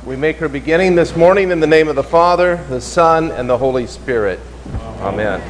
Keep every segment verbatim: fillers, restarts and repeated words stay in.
We make our beginning this morning in the name of the Father, the Son, and the Holy Spirit. Amen.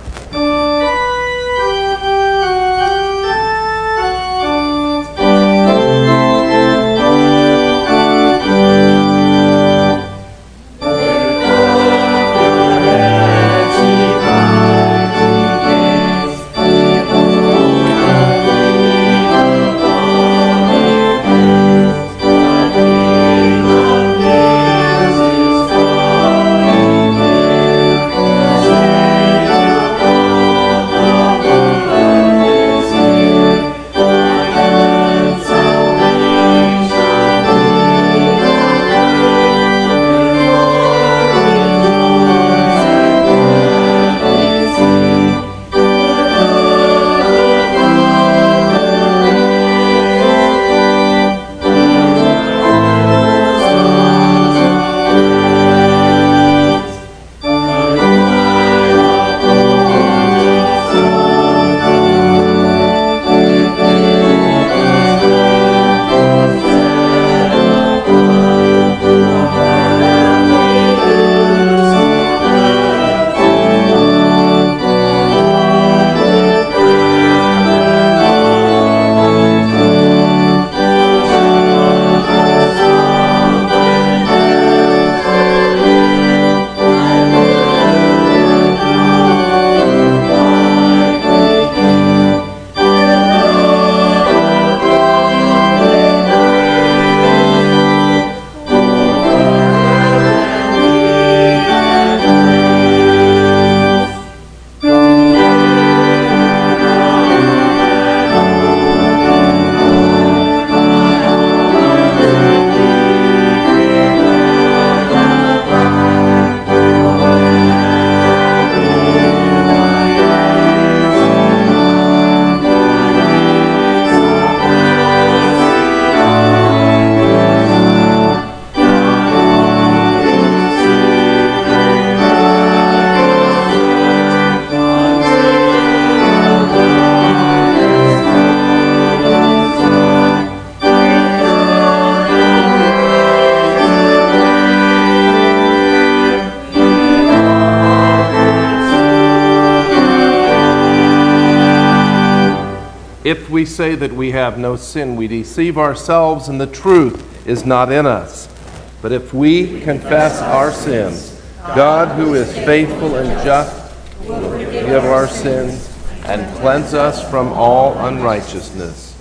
If we say that we have no sin, we deceive ourselves and the truth is not in us. But if we confess our sins, God, who is faithful and just, will forgive our sins and cleanse us from all unrighteousness.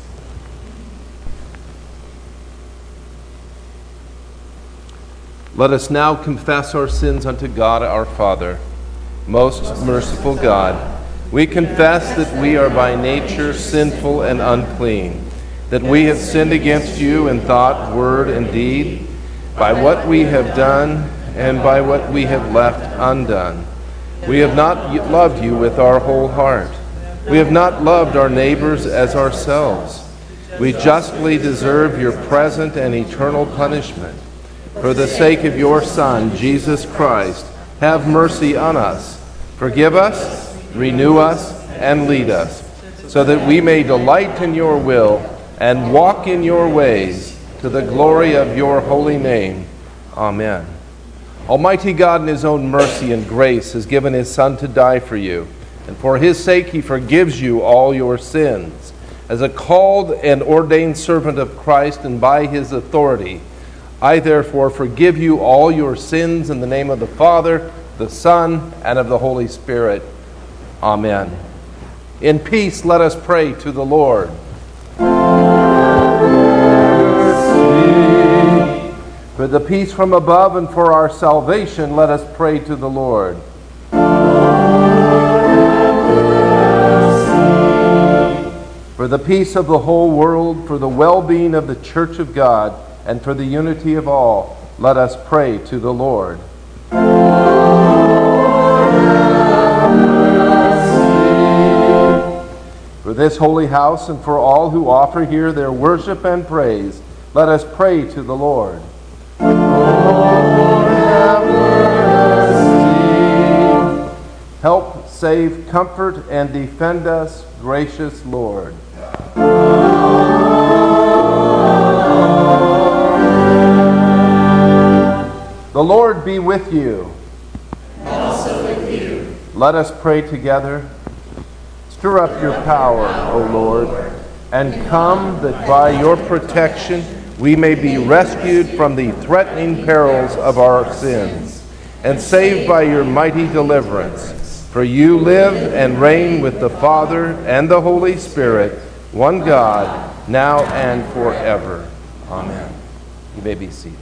Let us now confess our sins unto God our Father. Most merciful God, we confess that we are by nature sinful and unclean, that we have sinned against you in thought, word, and deed, by what we have done and by what we have left undone. We have not loved you with our whole heart. We have not loved our neighbors as ourselves. We justly deserve your present and eternal punishment. For the sake of your Son, Jesus Christ, have mercy on us. Forgive us, renew us, and lead us, so that we may delight in your will and walk in your ways to the glory of your holy name. Amen. Almighty God, in his own mercy and grace, has given his Son to die for you, and for his sake he forgives you all your sins. As a called and ordained servant of Christ and by his authority, I therefore forgive you all your sins in the name of the Father, the Son, and of the Holy Spirit. Amen. In peace, let us pray to the Lord. For the peace from above and for our salvation, let us pray to the Lord. For the peace of the whole world, for the well-being of the Church of God, and for the unity of all, let us pray to the Lord. For this holy house and for all who offer here their worship and praise, let us pray to the Lord. Lord, have mercy. Help, save, comfort, and defend us, gracious Lord. Amen. The Lord be with you. Also with you. Let us pray together. Stir up your power, O Lord, and come that by your protection we may be rescued from the threatening perils of our sins, and saved by your mighty deliverance. For you live and reign with the Father and the Holy Spirit, one God, now and forever. Amen. You may be seated.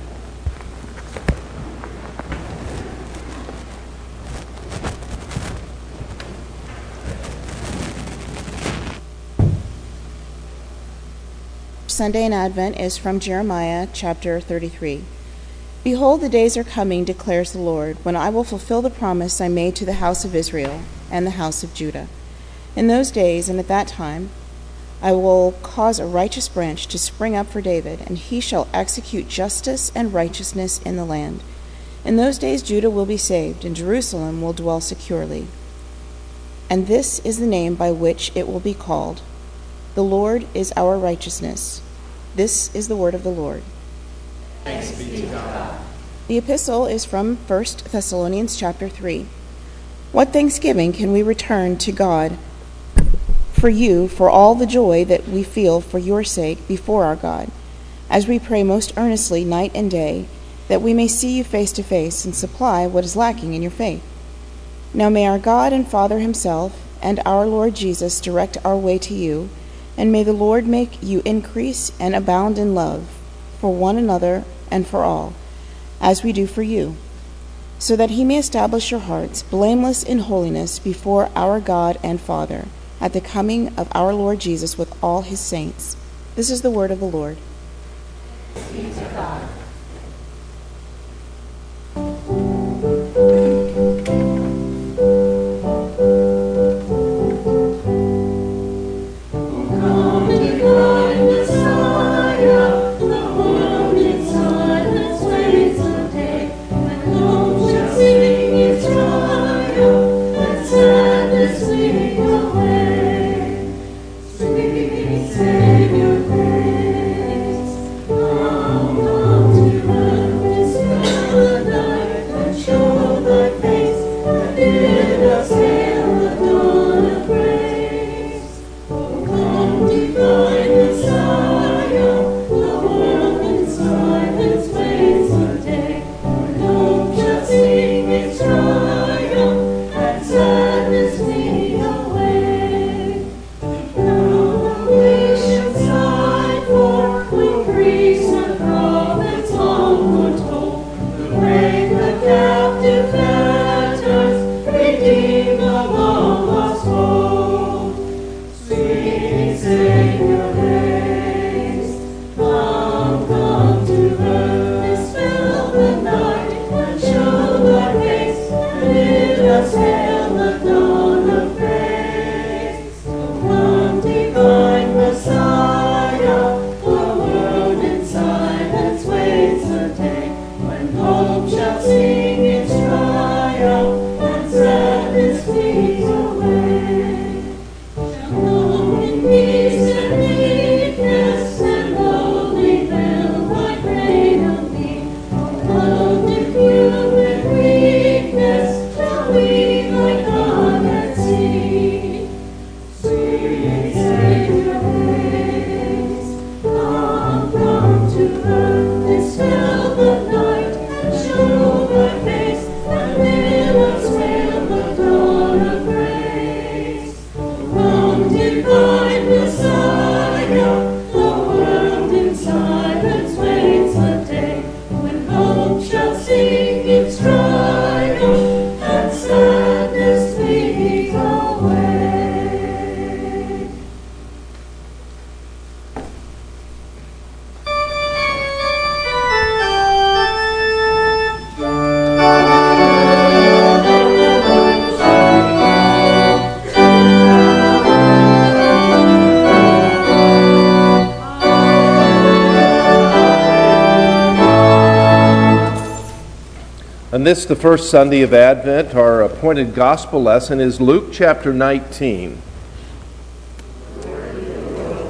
Sunday in Advent is from Jeremiah chapter thirty-three. Behold, the days are coming, declares the Lord, when I will fulfill the promise I made to the house of Israel and the house of Judah. In those days and at that time, I will cause a righteous branch to spring up for David, and he shall execute justice and righteousness in the land. In those days Judah will be saved, and Jerusalem will dwell securely. And this is the name by which it will be called: The Lord is our righteousness. This is the word of the Lord. Thanks be to God. The epistle is from First Thessalonians chapter three. What thanksgiving can we return to God for you for all the joy that we feel for your sake before our God, as we pray most earnestly night and day, that we may see you face to face and supply what is lacking in your faith. Now may our God and Father himself and our Lord Jesus direct our way to you, and may the Lord make you increase and abound in love for one another and for all, as we do for you, so that he may establish your hearts blameless in holiness before our God and Father, at the coming of our Lord Jesus with all his saints. This is the word of the Lord. Thanks be to God. On this, the first Sunday of Advent, our appointed gospel lesson is Luke chapter nineteen.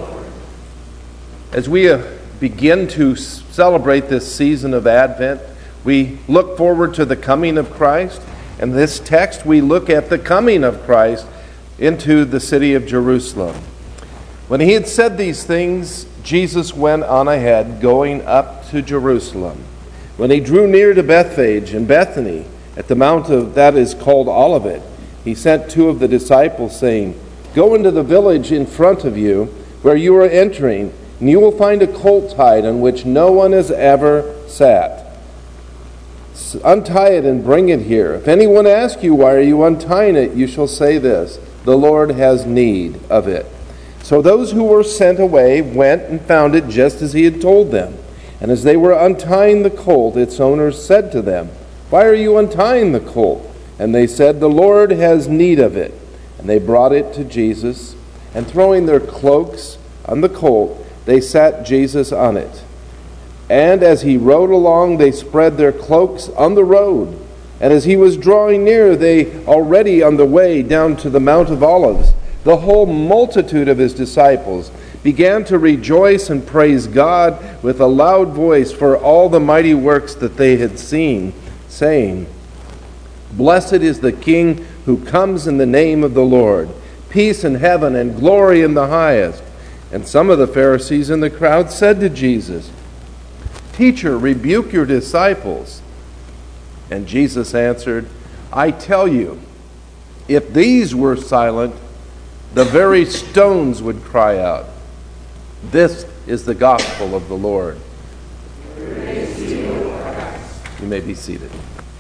As we uh, begin to celebrate this season of Advent, We look forward to the coming of Christ. In this text, we look at the coming of Christ into the city of Jerusalem. When he had said these things, Jesus went on ahead, going up to Jerusalem. When he drew near to Bethphage and Bethany, at the mount of, that is called Olivet, he sent two of the disciples, saying, "Go into the village in front of you, where you are entering, and you will find a colt tied on which no one has ever sat. Untie it and bring it here. If anyone asks you, 'Why are you untying it?' you shall say this, 'The Lord has need of it.'" So those who were sent away went and found it just as he had told them. And as they were untying the colt, its owners said to them, "Why are you untying the colt?" And they said, "The Lord has need of it." And they brought it to Jesus, and throwing their cloaks on the colt, they sat Jesus on it. And as he rode along, they spread their cloaks on the road. And as he was drawing near, they already on the way down to the Mount of Olives, the whole multitude of his disciples began to rejoice and praise God with a loud voice for all the mighty works that they had seen, saying, "Blessed is the King who comes in the name of the Lord. Peace in heaven and glory in the highest." And some of the Pharisees in the crowd said to Jesus, "Teacher, rebuke your disciples." And Jesus answered, "I tell you, if these were silent, the very stones would cry out." This is the gospel of the Lord. Praise to you, O Christ. You may be seated.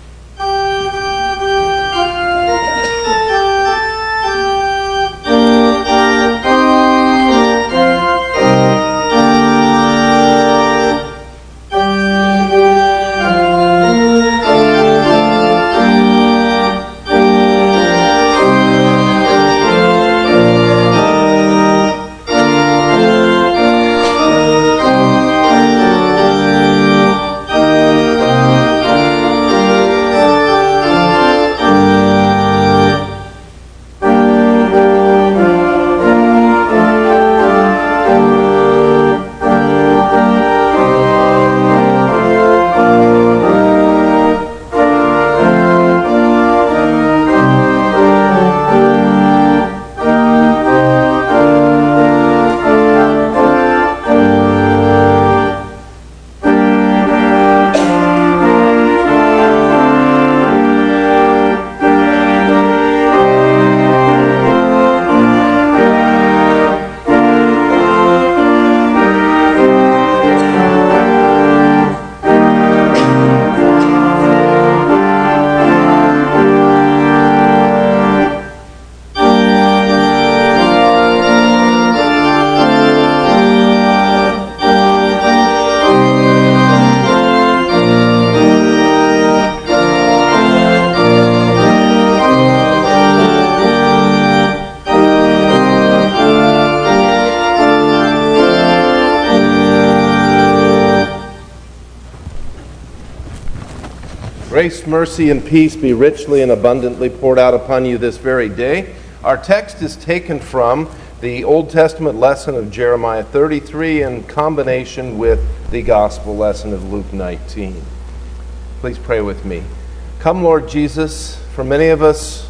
Grace, mercy, and peace be richly and abundantly poured out upon you this very day. Our text is taken from the Old Testament lesson of Jeremiah thirty-three in combination with the gospel lesson of Luke nineteen. Please pray with me. Come, Lord Jesus, for many of us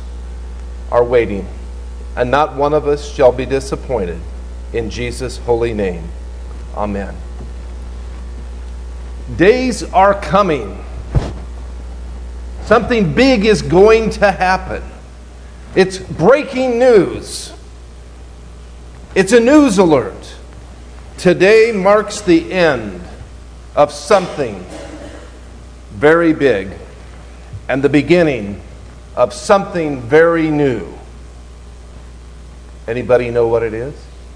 are waiting, and not one of us shall be disappointed. In Jesus' holy name, amen. Days are coming. Something big is going to happen. It's breaking news. It's a news alert. Today marks the end of something very big and the beginning of something very new. Anybody know what it is?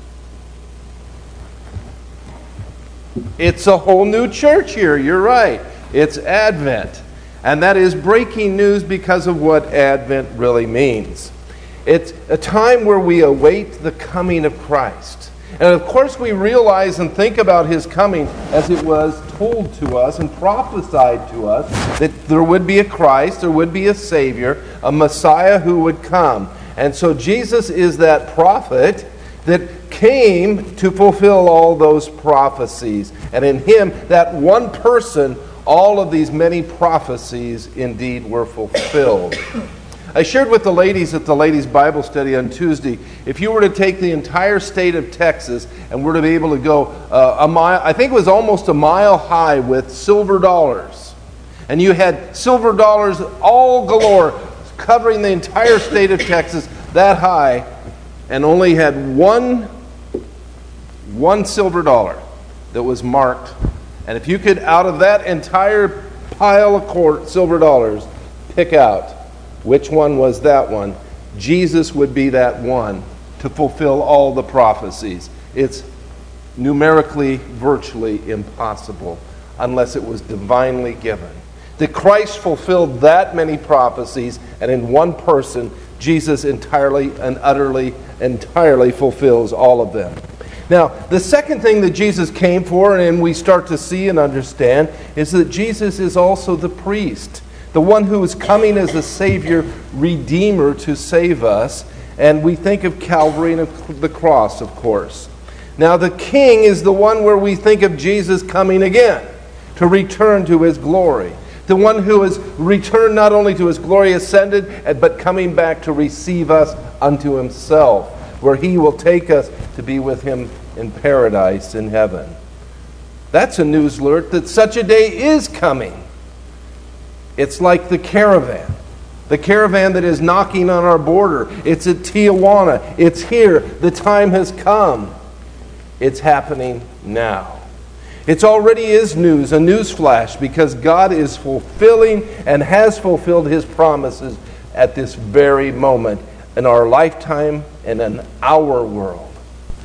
It's a whole new church here. You're right. It's Advent. And that is breaking news because of what Advent really means. It's a time where we await the coming of Christ. And of course we realize and think about his coming as it was told to us and prophesied to us that there would be a Christ, there would be a Savior, a Messiah who would come. And so Jesus is that prophet that came to fulfill all those prophecies. And in him, that one person, all of these many prophecies indeed were fulfilled. I shared with the ladies at the ladies' Bible study on Tuesday, if you were to take the entire state of Texas and were to be able to go uh, a mile, I think it was almost a mile high with silver dollars, and you had silver dollars all galore covering the entire state of Texas that high, and only had one, one silver dollar that was marked. And if you could, out of that entire pile of court, silver dollars, pick out which one was that one, Jesus would be that one to fulfill all the prophecies. It's numerically, virtually impossible unless it was divinely given. That Christ fulfilled that many prophecies, and in one person, Jesus entirely and utterly, entirely fulfills all of them. Now, the second thing that Jesus came for, and we start to see and understand, is that Jesus is also the priest. The one who is coming as a Savior, Redeemer to save us. And we think of Calvary and the cross, of course. Now, the King is the one where we think of Jesus coming again to return to His glory. The one who has returned not only to His glory ascended, but coming back to receive us unto Himself, where He will take us to be with Him in paradise in heaven. That's a news alert that such a day is coming. It's like the caravan. The caravan that is knocking on our border. It's at Tijuana. It's here. The time has come. It's happening now. It already is news, a news flash, because God is fulfilling and has fulfilled His promises at this very moment in our lifetime and in our world.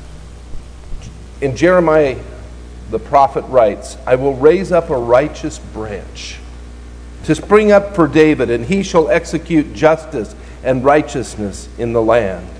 In Jeremiah, the prophet writes, I will raise up a righteous branch to spring up for David, and he shall execute justice and righteousness in the land.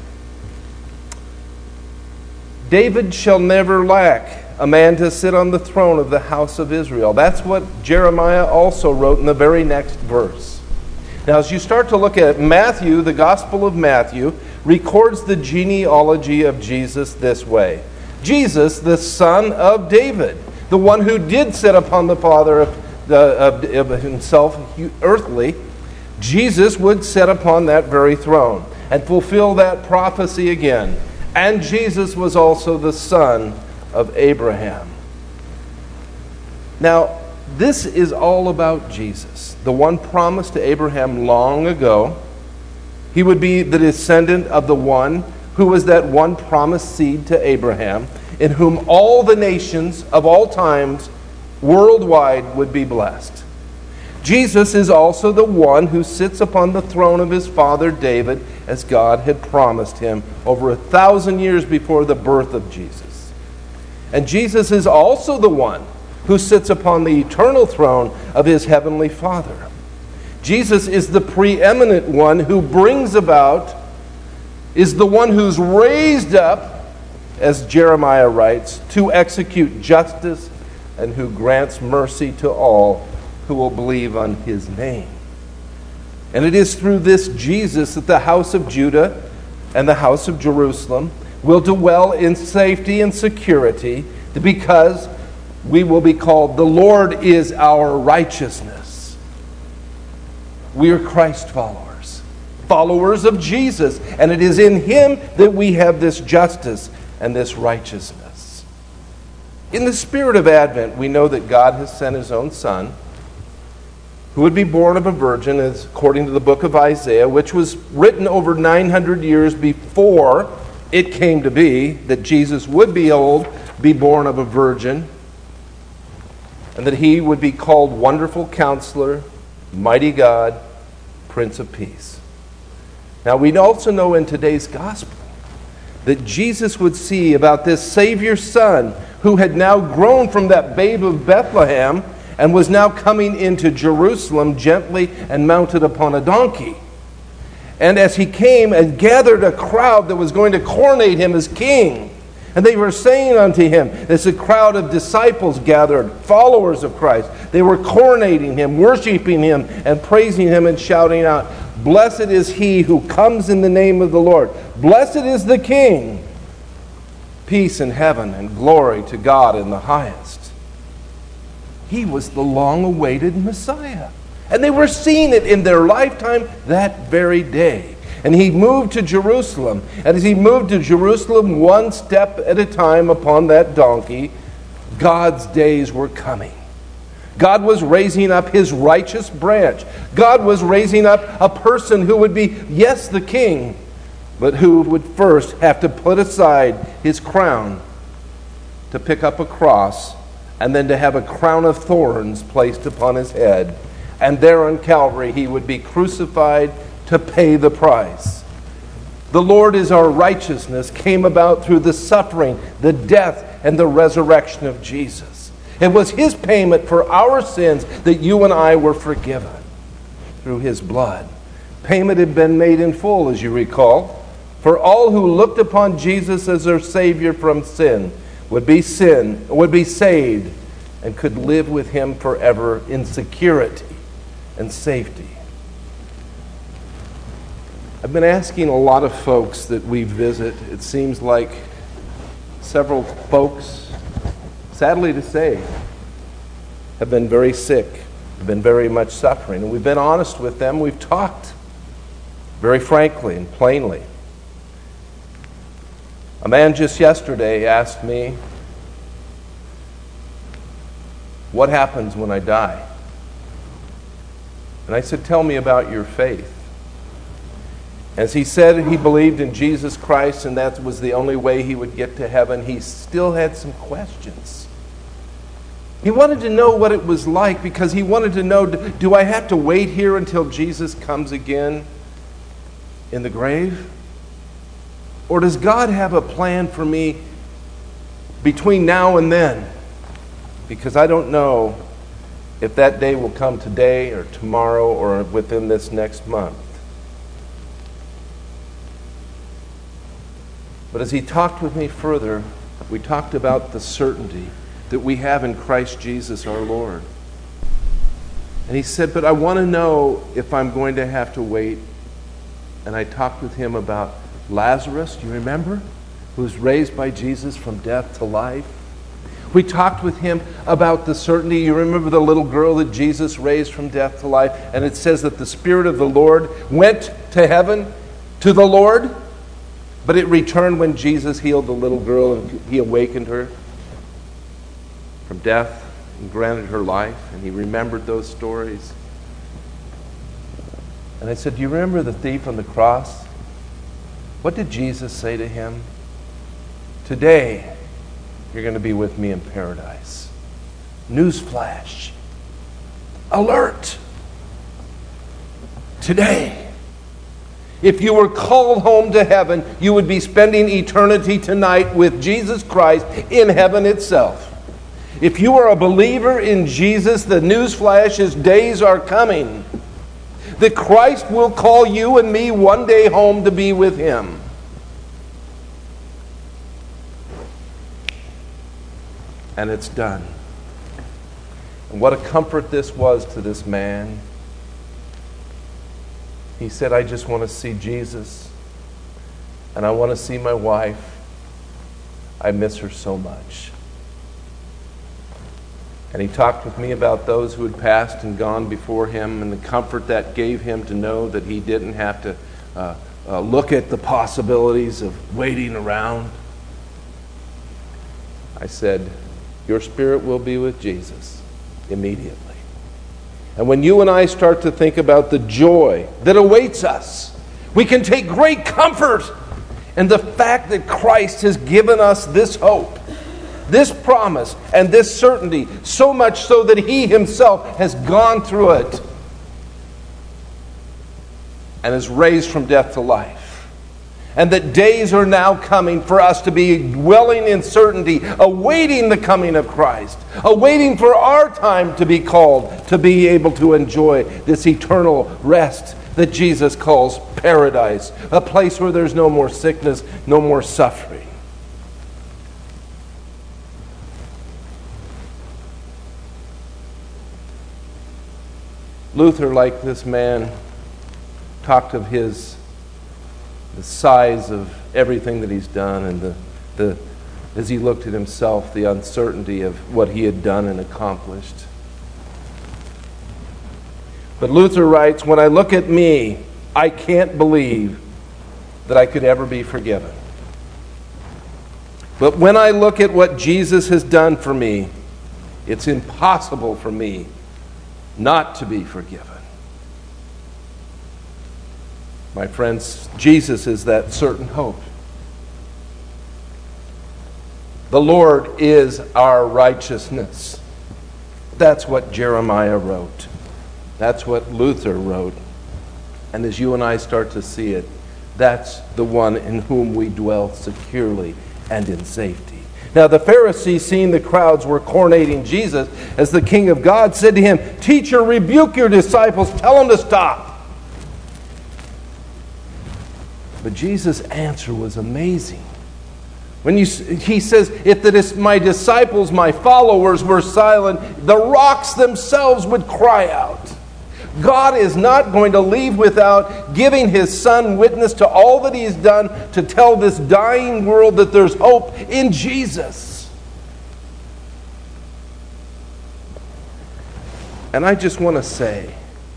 David shall never lack a man to sit on the throne of the house of Israel. That's what Jeremiah also wrote in the very next verse. Now, as you start to look at Matthew, the Gospel of Matthew records the genealogy of Jesus this way. Jesus, the son of David, the one who did sit upon the Father of Of, of himself earthly, Jesus would sit upon that very throne and fulfill that prophecy again. And Jesus was also the son of Abraham. Now, this is all about Jesus, the one promised to Abraham long ago. He would be the descendant of the one who was that one promised seed to Abraham, in whom all the nations of all times worldwide would be blessed. Jesus is also the one who sits upon the throne of his father David, as God had promised him over a thousand years before the birth of Jesus. And Jesus is also the one who sits upon the eternal throne of his heavenly Father. Jesus is the preeminent one who brings about, is the one who's raised up, as Jeremiah writes, to execute justice, and who grants mercy to all who will believe on His name. And it is through this Jesus that the house of Judah and the house of Jerusalem will dwell in safety and security, because we will be called, the Lord is our righteousness. We are Christ followers, followers of Jesus, and it is in Him that we have this justice and this righteousness. In the spirit of Advent, we know that God has sent His own Son, who would be born of a virgin, as according to the book of Isaiah, which was written over nine hundred years before it came to be, that Jesus would be old, be born of a virgin, and that He would be called Wonderful Counselor, Mighty God, Prince of Peace. Now, we also know in today's gospel that Jesus would see about this Savior Son, who had now grown from that babe of Bethlehem and was now coming into Jerusalem gently and mounted upon a donkey. And as He came and gathered a crowd that was going to coronate Him as king, and they were saying unto Him, as a crowd of disciples gathered, followers of Christ, they were coronating Him, worshiping Him, and praising Him and shouting out, Blessed is He who comes in the name of the Lord. Blessed is the King. Peace in heaven and glory to God in the highest. he was the long-awaited Messiah. And they were seeing it in their lifetime that very day. And he moved to Jerusalem. And as he moved to Jerusalem one step at a time upon that donkey, God's days were coming. God was raising up his righteous branch. God was raising up a person who would be, yes, the king, but who would first have to put aside his crown to pick up a cross and then to have a crown of thorns placed upon his head. And there on Calvary he would be crucified to pay the price. The Lord is our righteousness came about through the suffering, the death, and the resurrection of Jesus. It was his payment for our sins that you and I were forgiven through his blood. Payment had been made in full, as you recall, for all who looked upon Jesus as their Savior from sin would be sin, would be saved, and could live with him forever in security and safety. I've been asking a lot of folks that we visit. It seems like several folks, sadly to say, have been very sick, have been very much suffering. And we've been honest with them. We've talked very frankly and plainly. A man just yesterday asked me, "What happens when I die?" And I said, "Tell me about your faith." As he said he believed in Jesus Christ and that was the only way he would get to heaven, he still had some questions. He wanted to know what it was like because he wanted to know, do I have to wait here until Jesus comes again in the grave? Or does God have a plan for me between now and then? Because I don't know if that day will come today or tomorrow or within this next month. But as he talked with me further, we talked about the certainty that we have in Christ Jesus our Lord. And he said, but I want to know if I'm going to have to wait. And I talked with him about Lazarus, do you remember? Who was raised by Jesus from death to life. We talked with him about the certainty. You remember the little girl that Jesus raised from death to life? And it says that the Spirit of the Lord went to heaven to the Lord, but it returned when Jesus healed the little girl and he awakened her from death and granted her life. And he remembered those stories. And I said, do you remember the thief on the cross? What did Jesus say to him? Today, you're going to be with me in paradise. Newsflash. Alert. Today. If you were called home to heaven, you would be spending eternity tonight with Jesus Christ in heaven itself. If you are a believer in Jesus, the newsflash is days are coming that Christ will call you and me one day home to be with him. And it's done. And what a comfort this was to this man. He said, I just want to see Jesus. And I want to see my wife. I miss her so much. And he talked with me about those who had passed and gone before him and the comfort that gave him to know that he didn't have to uh, uh, look at the possibilities of waiting around. I said, your spirit will be with Jesus immediately. And when you and I start to think about the joy that awaits us, we can take great comfort in the fact that Christ has given us this hope, this promise, and this certainty, so much so that he himself has gone through it and is raised from death to life. And that days are now coming for us to be dwelling in certainty, awaiting the coming of Christ, awaiting for our time to be called, to be able to enjoy this eternal rest that Jesus calls paradise, a place where there's no more sickness, no more suffering. Luther, like this man, talked of his the size of everything that he's done and the, the as he looked at himself, the uncertainty of what he had done and accomplished. But Luther writes, when I look at me, I can't believe that I could ever be forgiven. But when I look at what Jesus has done for me, it's impossible for me not to be forgiven. My friends, Jesus is that certain hope. The Lord is our righteousness. That's what Jeremiah wrote. That's what Luther wrote. And as you and I start to see it, that's the one in whom we dwell securely and in safety. Now the Pharisees, seeing the crowds were coronating Jesus as the King of God, said to him, "Teacher, rebuke your disciples, tell them to stop." But Jesus' answer was amazing. When you, he says, if the, my disciples, my followers, were silent, the rocks themselves would cry out. God is not going to leave without giving his Son witness to all that he has done to tell this dying world that there's hope in Jesus. And I just want to say,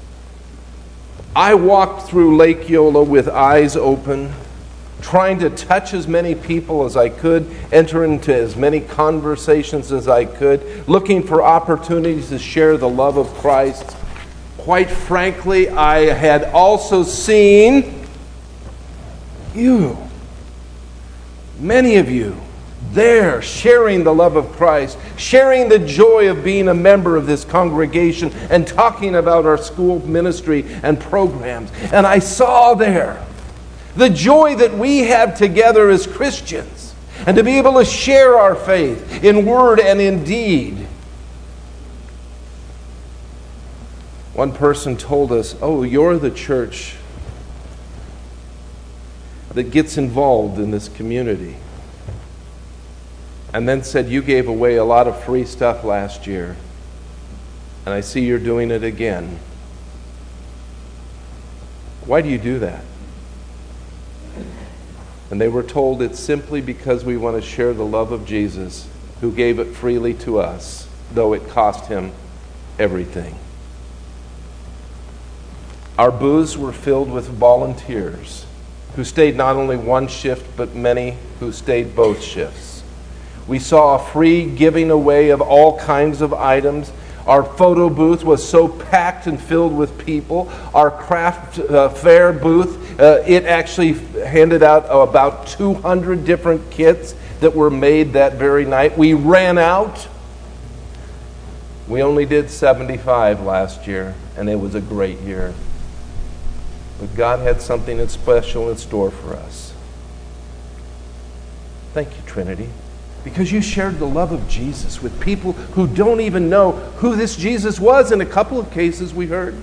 I walked through Lake Eola with eyes open, trying to touch as many people as I could, enter into as many conversations as I could, looking for opportunities to share the love of Christ. Quite frankly, I had also seen you, many of you, there sharing the love of Christ, sharing the joy of being a member of this congregation and talking about our school ministry and programs. And I saw there the joy that we have together as Christians, and to be able to share our faith in word and in deed. One person told us, "Oh, you're the church that gets involved in this community." And then said, "You gave away a lot of free stuff last year, and I see you're doing it again. Why do you do that?" And they were told it's simply because we want to share the love of Jesus, who gave it freely to us, though it cost him everything. Our booths were filled with volunteers who stayed not only one shift, but many who stayed both shifts. We saw a free giving away of all kinds of items. Our photo booth was so packed and filled with people. Our craft uh, fair booth, uh, it actually handed out uh, about two hundred different kits that were made that very night. We ran out. We only did seventy-five last year, and it was a great year. But God had something special in store for us. Thank you, Trinity, because you shared the love of Jesus with people who don't even know who this Jesus was. In a couple of cases we heard.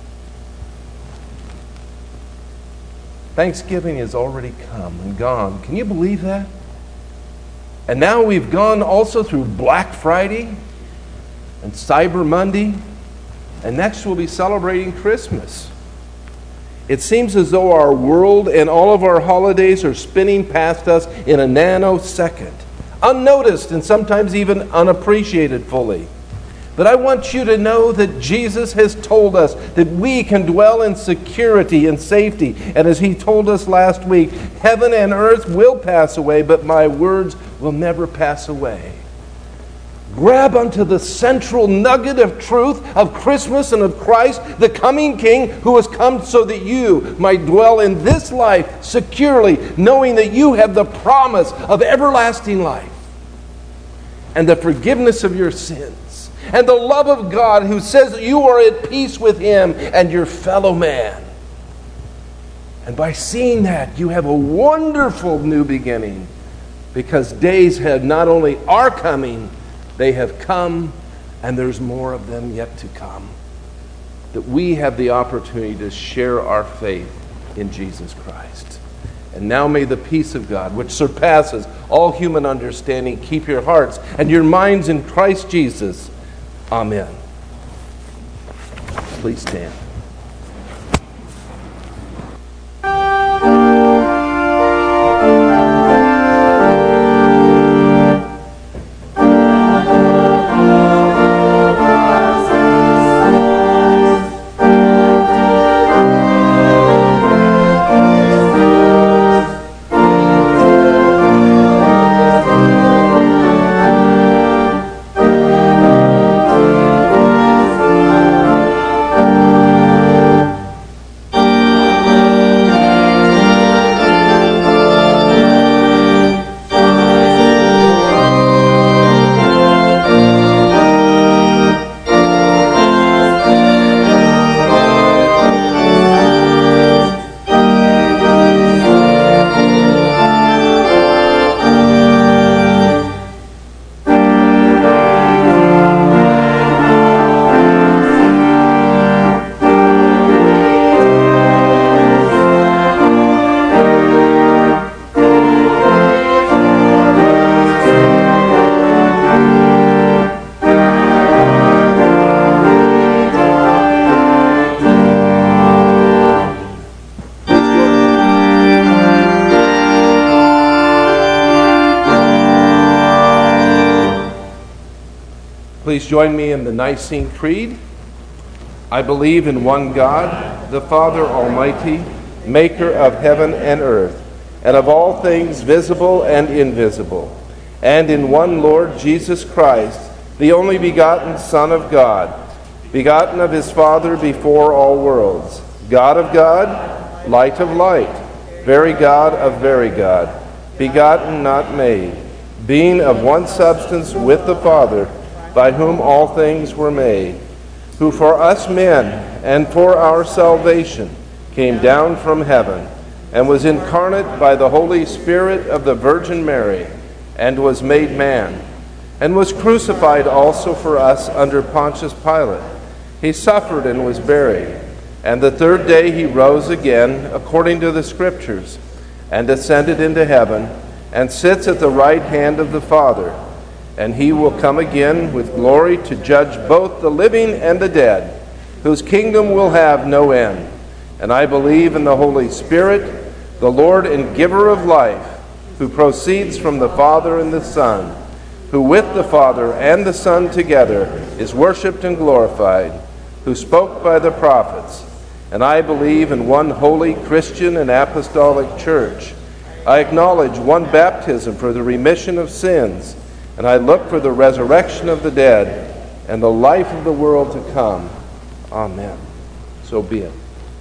Thanksgiving has already come and gone. Can you believe that? And now we've gone also through Black Friday and Cyber Monday, and next we'll be celebrating Christmas. It seems as though our world and all of our holidays are spinning past us in a nanosecond, unnoticed and sometimes even unappreciated fully. But I want you to know that Jesus has told us that we can dwell in security and safety. And as he told us last week, heaven and earth will pass away, but my words will never pass away. Grab onto the central nugget of truth of Christmas and of Christ, the coming King who has come so that you might dwell in this life securely, knowing that you have the promise of everlasting life and the forgiveness of your sins and the love of God who says that you are at peace with him and your fellow man. And by seeing that, you have a wonderful new beginning, because days have not only are coming, they have come, and there's more of them yet to come. That we have the opportunity to share our faith in Jesus Christ. And now may the peace of God, which surpasses all human understanding, keep your hearts and your minds in Christ Jesus. Amen. Please stand. Thank you. Please join me in the Nicene Creed. I believe in one God, the Father Almighty, maker of heaven and earth, and of all things visible and invisible, and in one Lord Jesus Christ, the only begotten Son of God, begotten of his Father before all worlds, God of God, light of light, very God of very God, begotten, not made, being of one substance with the Father, by whom all things were made, who for us men and for our salvation came down from heaven, and was incarnate by the Holy Spirit of the Virgin Mary, and was made man, and was crucified also for us under Pontius Pilate. He suffered and was buried, and the third day he rose again, according to the Scriptures, and ascended into heaven, and sits at the right hand of the Father. And he will come again with glory to judge both the living and the dead, whose kingdom will have no end. And I believe in the Holy Spirit, the Lord and giver of life, who proceeds from the Father and the Son, who with the Father and the Son together is worshipped and glorified, who spoke by the prophets. And I believe in one holy Christian and apostolic church. I acknowledge one baptism for the remission of sins, and I look for the resurrection of the dead and the life of the world to come. Amen. So be it.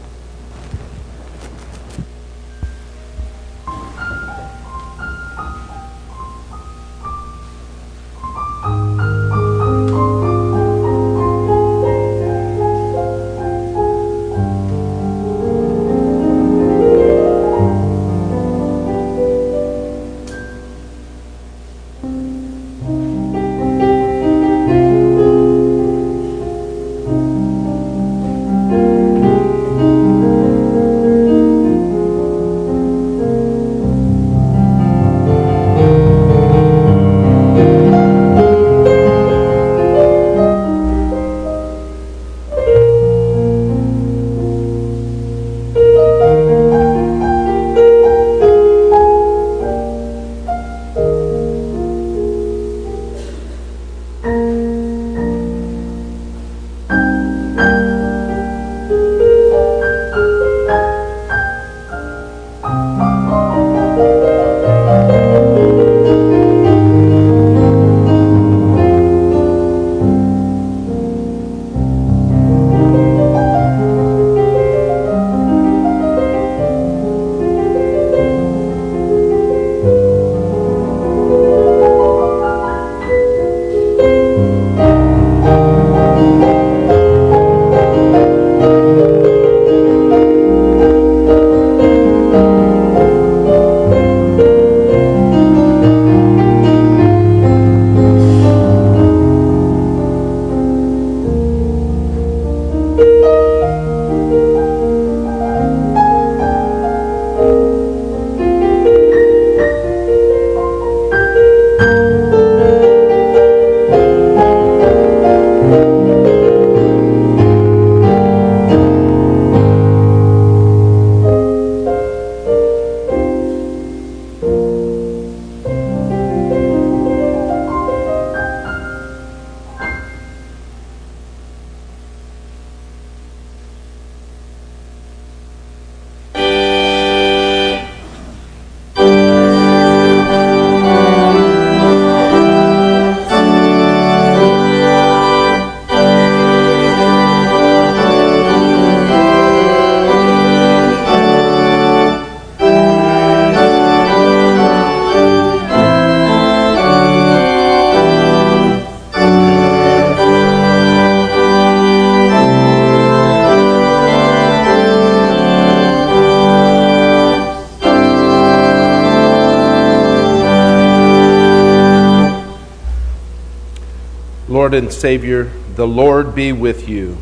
Lord and Savior, the Lord be with you.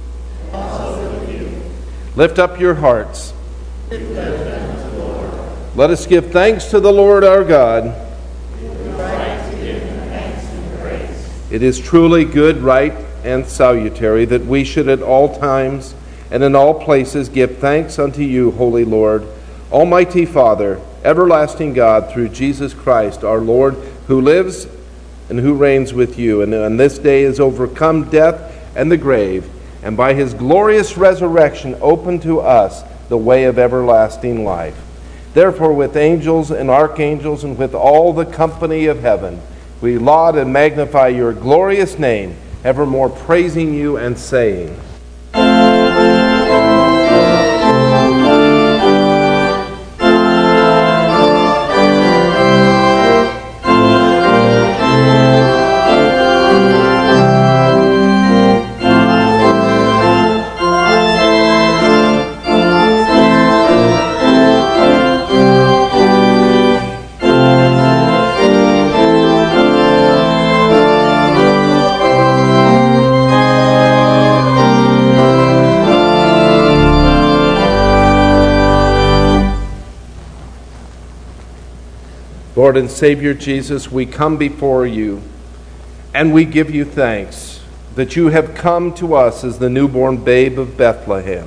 Also with you. Lift up your hearts. Lift them to the Lord. Let us give thanks to the Lord our God. It is right to give him thanks and praise. It is truly good, right, and salutary that we should at all times and in all places give thanks unto you, Holy Lord, Almighty Father, everlasting God, through Jesus Christ our Lord, who lives and who reigns with you, and on this day has overcome death and the grave, and by his glorious resurrection opened to us the way of everlasting life. Therefore, with angels and archangels and with all the company of heaven, we laud and magnify your glorious name, evermore praising you and saying, Lord and Savior Jesus, we come before you and we give you thanks that you have come to us as the newborn babe of Bethlehem.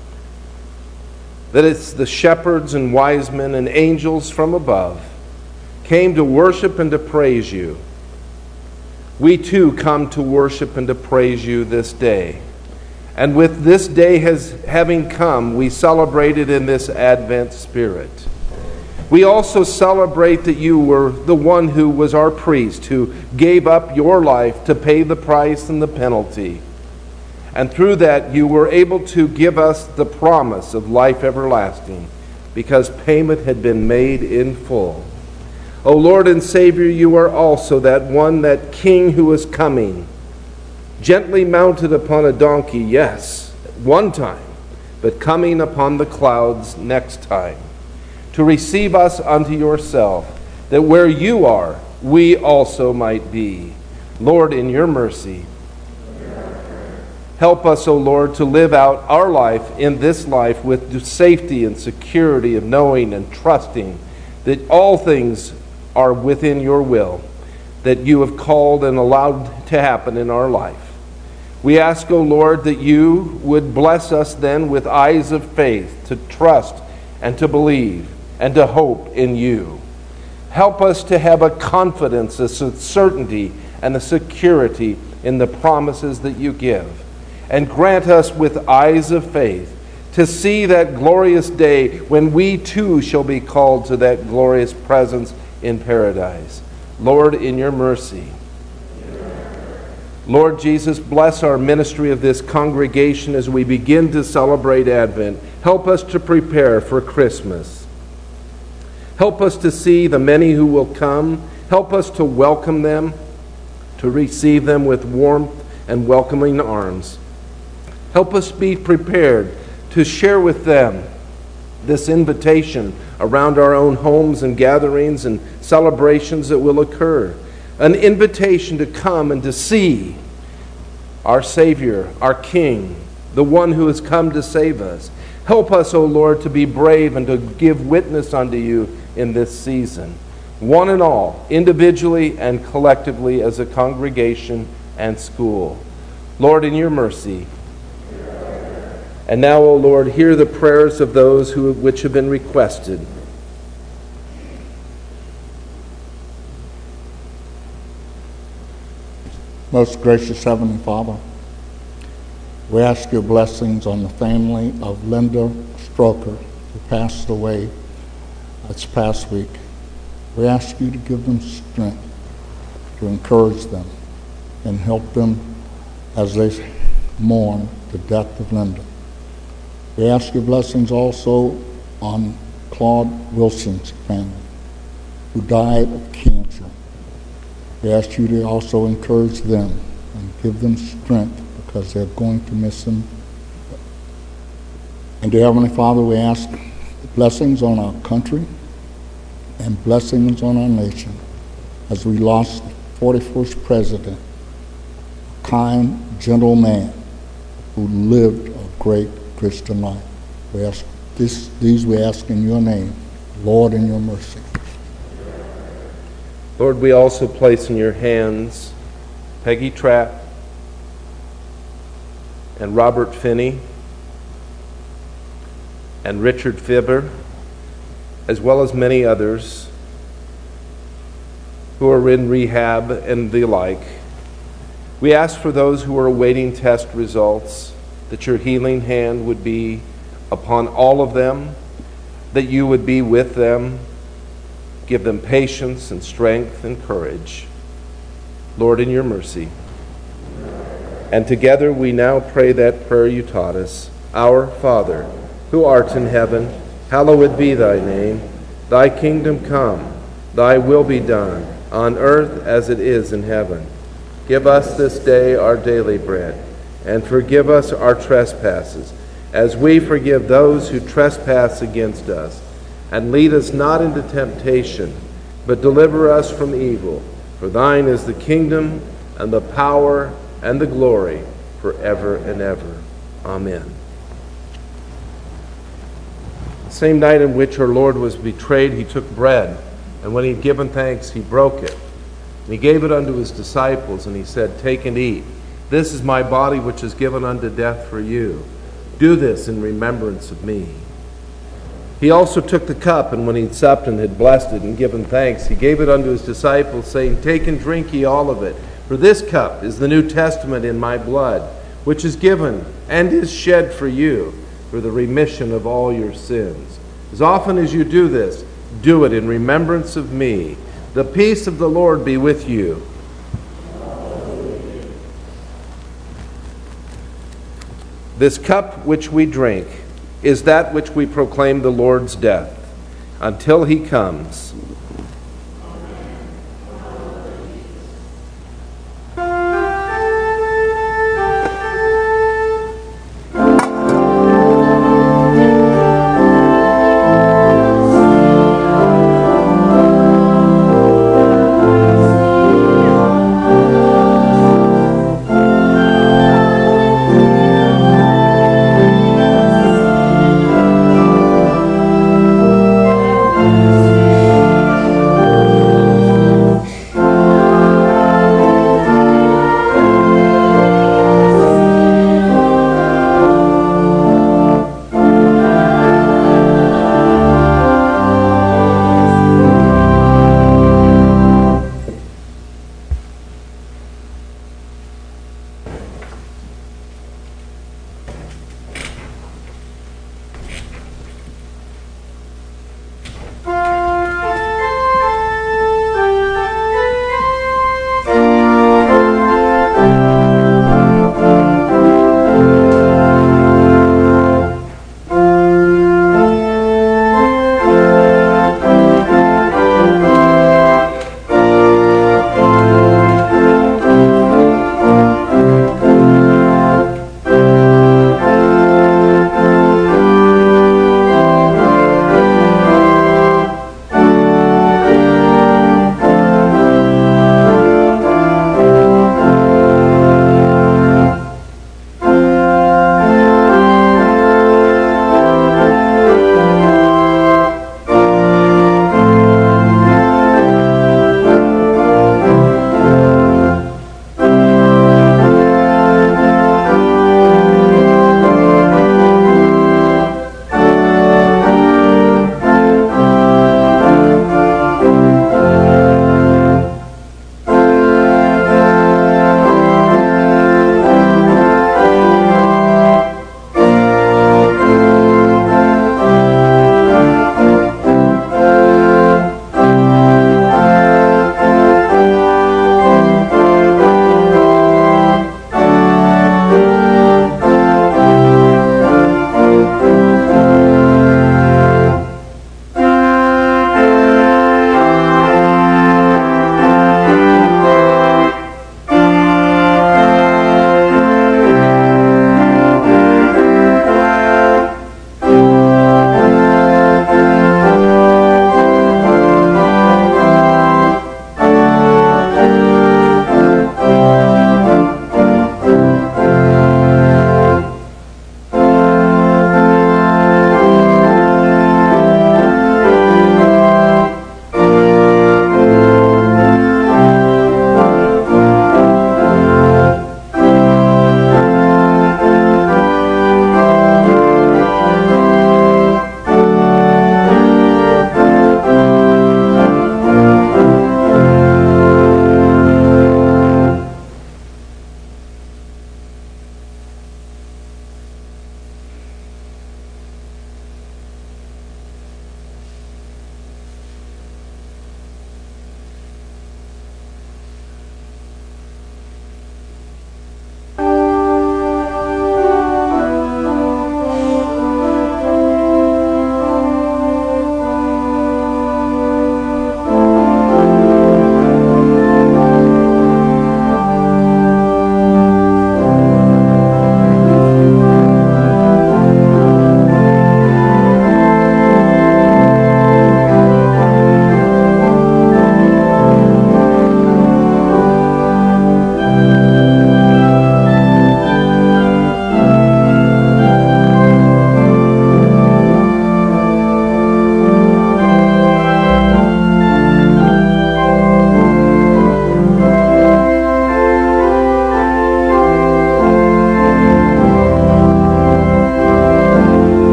That it's the shepherds and wise men and angels from above came to worship and to praise you. We too come to worship and to praise you this day. And with this day has having come, we celebrate it in this Advent spirit. We also celebrate that you were the one who was our priest, who gave up your life to pay the price and the penalty. And through that, you were able to give us the promise of life everlasting, because payment had been made in full. O Lord and Savior, you are also that one, that King who is coming, gently mounted upon a donkey, yes, one time, but coming upon the clouds next time, to receive us unto yourself, that where you are, we also might be. Lord, in your mercy, help us, O Lord, to live out our life in this life with safety and security of knowing and trusting that all things are within your will, that you have called and allowed to happen in our life. We ask, O Lord, that you would bless us then with eyes of faith to trust and to believe and to hope in you. Help us to have a confidence, a certainty, and a security in the promises that you give. And grant us with eyes of faith to see that glorious day when we too shall be called to that glorious presence in paradise. Lord, in your mercy. Lord Jesus, bless our ministry of this congregation as we begin to celebrate Advent. Help us to prepare for Christmas. Help us to see the many who will come. Help us to welcome them, to receive them with warmth and welcoming arms. Help us be prepared to share with them this invitation around our own homes and gatherings and celebrations that will occur. An invitation to come and to see our Savior, our King, the one who has come to save us. Help us, O Lord, to be brave and to give witness unto you in this season, one and all, individually and collectively as a congregation and school. Lord, in your mercy. And now, O Lord, hear the prayers of those who which have been requested. Most gracious Heavenly Father, we ask your blessings on the family of Linda Stroker, who passed away this past week. We ask you to give them strength, to encourage them, and help them as they mourn the death of Linda. We ask your blessings also on Claude Wilson's family, who died of cancer. We ask you to also encourage them and give them strength, because they're going to miss him. And dear Heavenly Father, we ask blessings on our country and blessings on our nation as we lost the forty-first president, a kind, gentle man who lived a great Christian life. We ask this, these we ask in your name, Lord, in your mercy. Lord, we also place in your hands Peggy Trapp and Robert Finney and Richard Fibber, as well as many others who are in rehab and the like. We ask for those who are awaiting test results, that your healing hand would be upon all of them, that you would be with them, give them patience and strength and courage. Lord, in your mercy. And together we now pray that prayer you taught us. Our Father, who art in heaven, hallowed be thy name. Thy kingdom come, thy will be done, on earth as it is in heaven. Give us this day our daily bread, and forgive us our trespasses, as we forgive those who trespass against us. And lead us not into temptation, but deliver us from evil. For thine is the kingdom, and the power, and the glory, forever and ever. Amen. The same night in which our Lord was betrayed, he took bread, and when he had given thanks, he broke it. And he gave it unto his disciples, and he said, Take and eat. This is my body which is given unto death for you. Do this in remembrance of me. He also took the cup, and when he had supped and had blessed it and given thanks, he gave it unto his disciples, saying, Take and drink ye all of it. For this cup is the New Testament in my blood, which is given and is shed for you for the remission of all your sins. As often as you do this, do it in remembrance of me. The peace of the Lord be with you. This cup which we drink is that which we proclaim the Lord's death until he comes.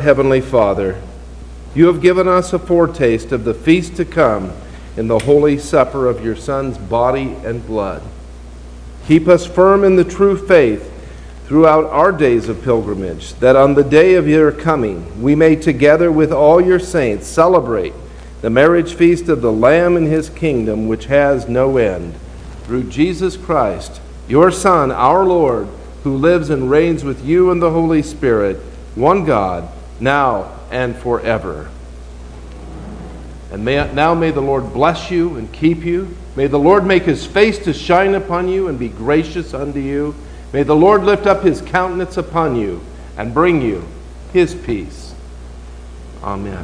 Heavenly Father, you have given us a foretaste of the feast to come in the holy supper of your Son's body and blood. Keep us firm in the true faith throughout our days of pilgrimage, that on the day of your coming we may together with all your saints celebrate the marriage feast of the Lamb in his kingdom, which has no end. Through Jesus Christ, your Son, our Lord, who lives and reigns with you in the Holy Spirit, one God, now and forever. And may, now may the Lord bless you and keep you. May the Lord make his face to shine upon you and be gracious unto you. May the Lord lift up his countenance upon you and bring you his peace. Amen.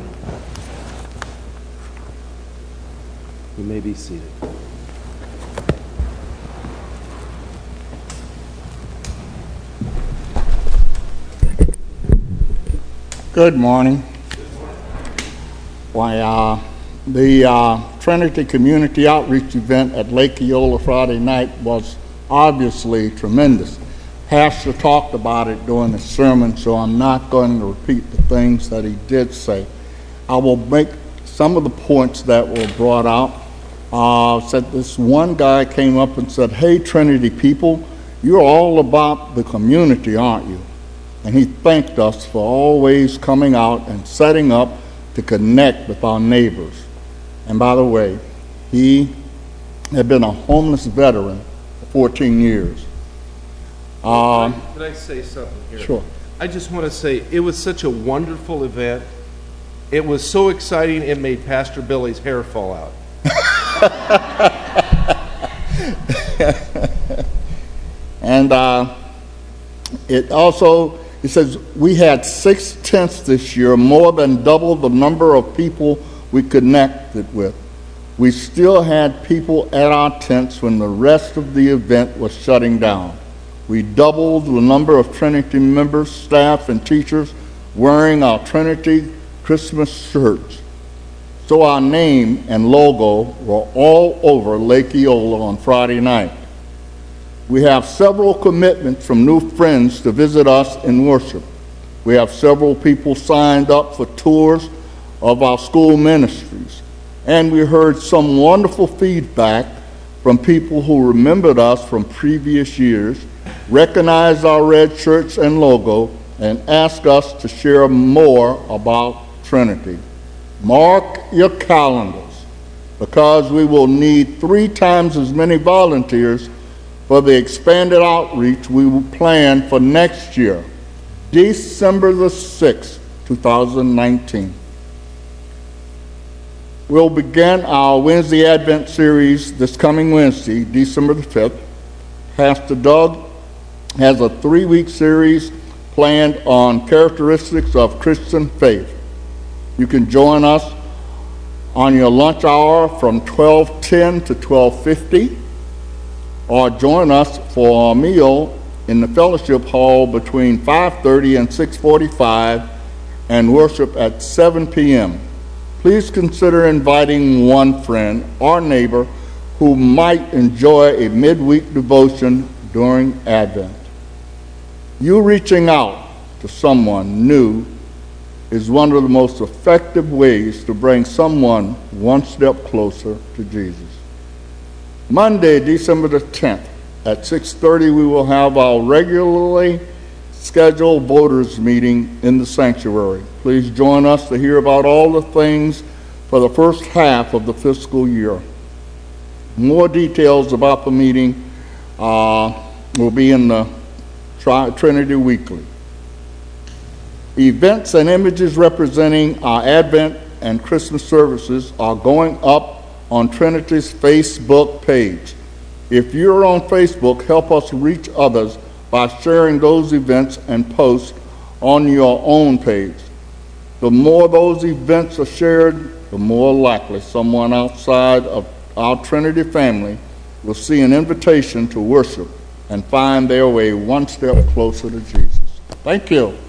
You may be seated. Good morning. Why, uh, the uh, Trinity Community Outreach event at Lake Eola Friday night was obviously tremendous. Pastor talked about it during the sermon, so I'm not going to repeat the things that he did say. I will make some of the points that were brought out. Uh, said this one guy came up and said, "Hey, Trinity people, you're all about the community, aren't you?" And he thanked us for always coming out and setting up to connect with our neighbors. And by the way, he had been a homeless veteran for fourteen years. Um, Can I say something here? Sure. I just want to say it was such a wonderful event. It was so exciting it made Pastor Billy's hair fall out. And uh, it also, it says, we had six tents this year, more than double the number of people we connected with. We still had people at our tents when the rest of the event was shutting down. We doubled the number of Trinity members, staff, and teachers wearing our Trinity Christmas shirts. So our name and logo were all over Lake Eola on Friday night. We have several commitments from new friends to visit us in worship. We have several people signed up for tours of our school ministries. And we heard some wonderful feedback from people who remembered us from previous years, recognized our red shirts and logo, and asked us to share more about Trinity. Mark your calendars, because we will need three times as many volunteers for the expanded outreach we will plan for next year, December the sixth, two thousand nineteen. We'll begin our Wednesday Advent series this coming Wednesday, December the fifth. Pastor Doug has a three-week series planned on characteristics of Christian faith. You can join us on your lunch hour from twelve ten to twelve fifty, or join us for a meal in the fellowship hall between five thirty and six forty-five and worship at seven p.m. Please consider inviting one friend or neighbor who might enjoy a midweek devotion during Advent. You reaching out to someone new is one of the most effective ways to bring someone one step closer to Jesus. Monday, December the tenth, at six thirty, we will have our regularly scheduled voters meeting in the sanctuary. Please join us to hear about all the things for the first half of the fiscal year. More details about the meeting uh, will be in the Tri- Trinity Weekly. Events and images representing our Advent and Christmas services are going up on Trinity's Facebook page. If you're on Facebook, help us reach others by sharing those events and posts on your own page. The more those events are shared, the more likely someone outside of our Trinity family will see an invitation to worship and find their way one step closer to Jesus. Thank you.